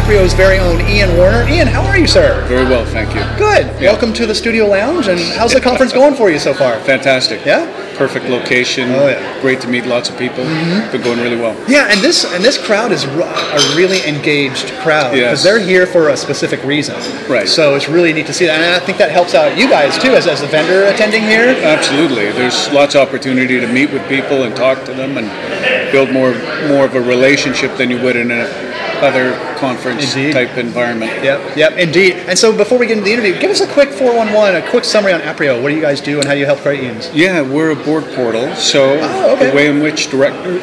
Apreo's very own Ian Warner. Ian, how are you, sir? Very well, thank you. Good. Yeah. Welcome to the Studio Lounge, and how's the conference going for you so far? Fantastic. Yeah? Perfect location. Oh, yeah. Great to meet lots of people. Been going really well. Yeah, and this crowd is a really engaged crowd because they're here for a specific reason. Right. So it's really neat to see that, and I think that helps out you guys too as a vendor attending here. Absolutely. There's lots of opportunity to meet with people and talk to them and build more of a relationship than you would in other conference type environment. Yep, indeed. And so before we get into the interview, give us a quick 411, a quick summary on Apreo. What do you guys do and how do you help credit unions? Yeah, we're a board portal, so the way in which directors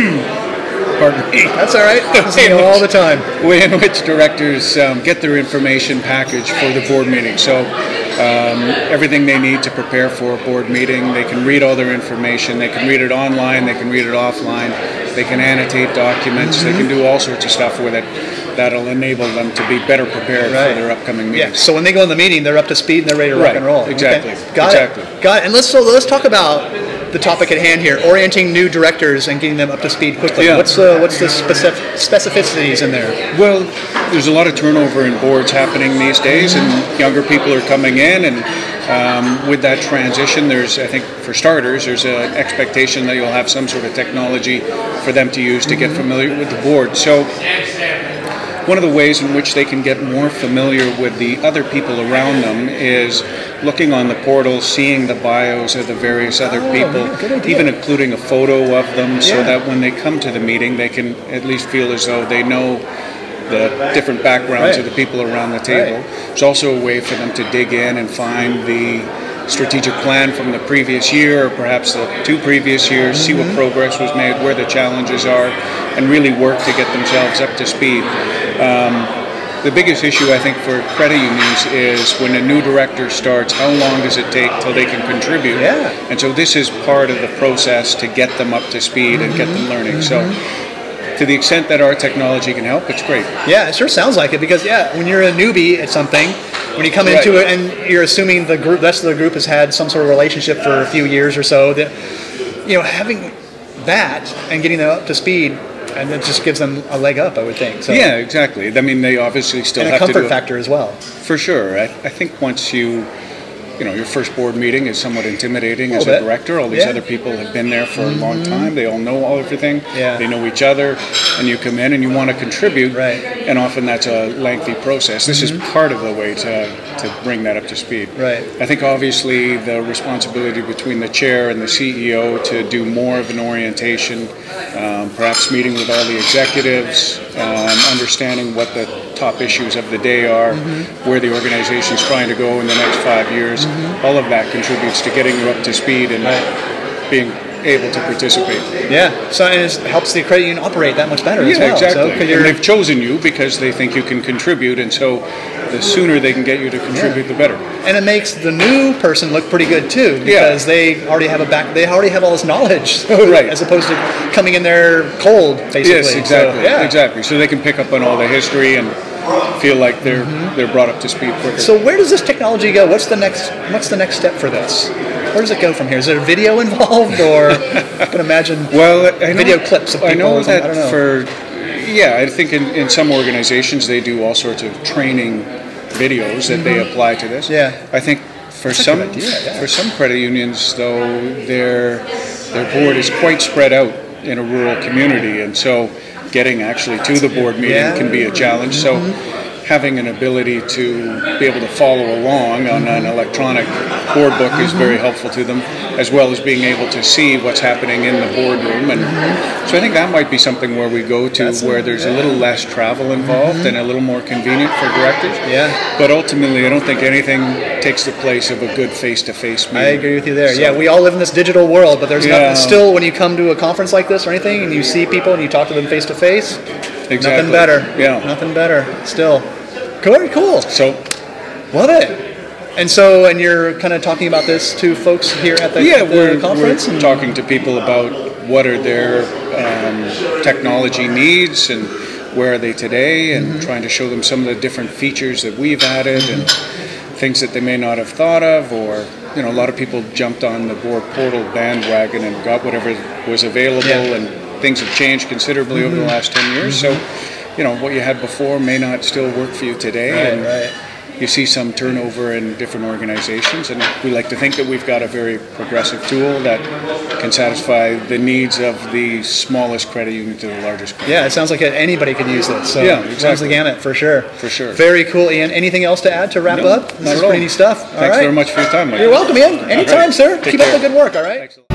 pardon me. That's all right. All the time. The way in which directors get their information package for the board meeting. So everything they need to prepare for a board meeting, they can read all their information. They can read it online. They can read it offline. They can annotate documents. They can do all sorts of stuff with it that'll enable them to be better prepared for their upcoming meetings. Yeah. So when they go in the meeting, they're up to speed and they're ready to rock and roll. Exactly. Okay. Got it. And let's talk about the topic at hand here: orienting new directors and getting them up to speed quickly. Yeah. What's the specificities in there? Well, there's a lot of turnover in boards happening these days, and younger people are coming in, and with that transition, I think for starters, there's an expectation that you'll have some sort of technology for them to use to get familiar with the board. So one of the ways in which they can get more familiar with the other people around them is looking on the portal, seeing the bios of the various other people, even including a photo of them, so that when they come to the meeting, they can at least feel as though they know the different backgrounds of the people around the table. It's also a way for them to dig in and find the strategic plan from the previous year, or perhaps the 2 previous years, see what progress was made, where the challenges are, and really work to get themselves up to speed. The biggest issue, I think, for credit unions is when a new director starts, how long does it take till they can contribute? Yeah. And so this is part of the process to get them up to speed and get them learning. So to the extent that our technology can help, it's great. Yeah, it sure sounds like it because, when you're a newbie at something, when you come into it and you're assuming the rest of the group has had some sort of relationship for a few years or so, that having that and getting them up to speed, and it just gives them a leg up, I would think. So. Yeah, exactly. I mean, they obviously still have to do a comfort factor as well. For sure. I think once your first board meeting is somewhat intimidating as a director. All these other people have been there for a long time. They all know everything. Yeah. They know each other. And you come in and you want to contribute. Right. And often that's a lengthy process. This is part of the way to bring that up to speed. Right. I think obviously the responsibility between the chair and the CEO to do more of an orientation, perhaps meeting with all the executives, understanding what the top issues of the day are, where the organization's trying to go in the next 5 years. All of that contributes to getting you up to speed and being able to participate. Yeah, so and it helps the credit union operate that much better as well. Exactly. So, and they've chosen you because they think you can contribute, and so the sooner they can get you to contribute, the better. And it makes the new person look pretty good too, because they already have they already have all this knowledge, as opposed to coming in there cold, basically. Yes, exactly. Exactly. So they can pick up on all the history and feel like they're brought up to speed quicker. So where does this technology go? What's the next step for this? Where does it go from here? Is there a video involved, or I can imagine video clips of people? I know that I don't know. I think in some organizations they do all sorts of training videos that they apply to this. Yeah. I think for some credit unions though, their board is quite spread out in a rural community, and so getting actually to the board meeting can be a challenge. So having an ability to be able to follow along on an electronic board book is very helpful to them, as well as being able to see what's happening in the boardroom. And so I think that might be something where we go to where there's a little less travel involved and a little more convenient for directors. Yeah. But ultimately, I don't think anything takes the place of a good face-to-face meeting. I agree with you there. So, we all live in this digital world, but there's nothing still when you come to a conference like this or anything and you see people and you talk to them face-to-face, nothing better. Yeah. Nothing better still. Very cool. So, love it. And so, and you're kind of talking about this to folks here at the conference? We're talking to people about what are their technology needs and where are they today, and trying to show them some of the different features that we've added and things that they may not have thought of, or a lot of people jumped on the board portal bandwagon and got whatever was available, and things have changed considerably over the last 10 years. So what you had before may not still work for you today. Right. You see some turnover in different organizations, and we like to think that we've got a very progressive tool that can satisfy the needs of the smallest credit union to the largest credit union. Yeah, it sounds like anybody could use this. So Yeah, exactly. runs the gamut for sure. For sure. Very cool, Ian. Anything else to add to wrap No, up? not This is at all. pretty neat stuff. All Thanks right. very much for your time, Mike. You're welcome, Ian. Anytime, All right. sir. Take Keep up care. the good work, all right? Excellent.